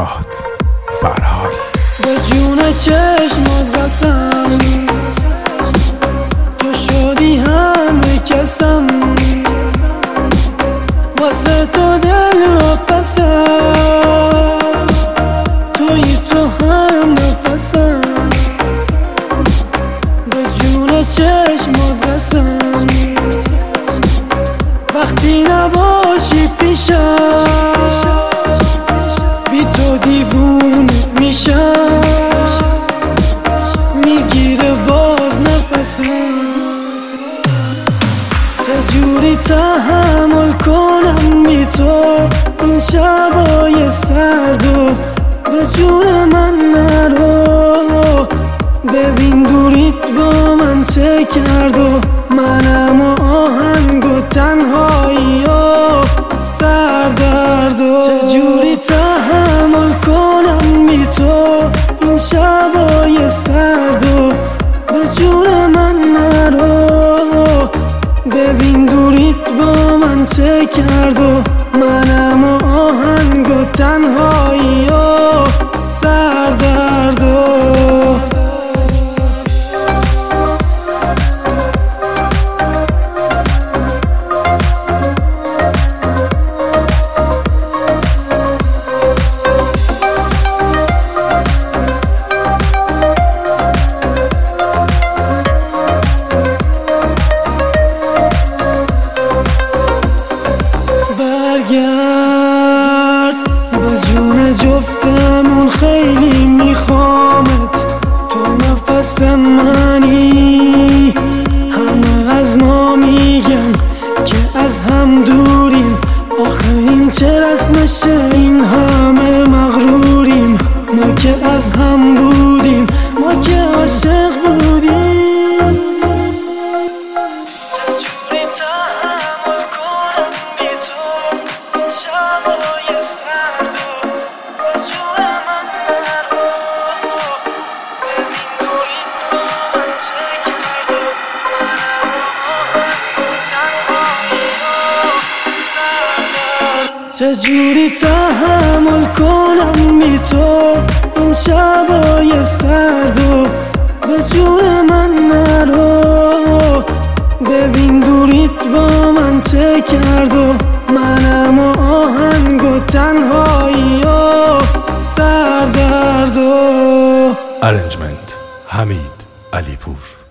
نژاد فرهاد. به جون چشمات قسم تو شدی همه کسم، واسه تو دل را پسم، توی تو هم نفسم. به جون چشمات قسم وقتی نباشی پیشم بی تو دیوونه میشم، میگیره باز نفسم. چجوری تحمل کنم بی تو این شبای سردو؟ به جون من نرو، ببین دوریت با من چه کرد و منم و آهنگ و تنهایی و سردرد و چجوری تحمل کنم بی تو این شبای سردو؟ به جون من نرو، ببین دوریت با من چه کرد و منم و آهنگ و تنهایی و سردرد و به جون جفتمون خیلی میخوامت، تو نفس منی. همه از ما میگن که از هم دوریم، آخه این چه رسمشه این همه مغروریم. ما که از هم بودیم، ما که عاشق بودیم. چجوری تحمل کنم بی تو این شبای سردو؟ به جون من نرو، ببین دوریت با من چه کرد و منم و آهنگ و تنهایی و سردرد. چجوری تحمل کنم بی تو این شبای سردو؟ به جون من نرو، ببین دوریت با من چه کرد و منم و آهنگ و تنهایی و سردرد و ارنجمنت حمید علیپور.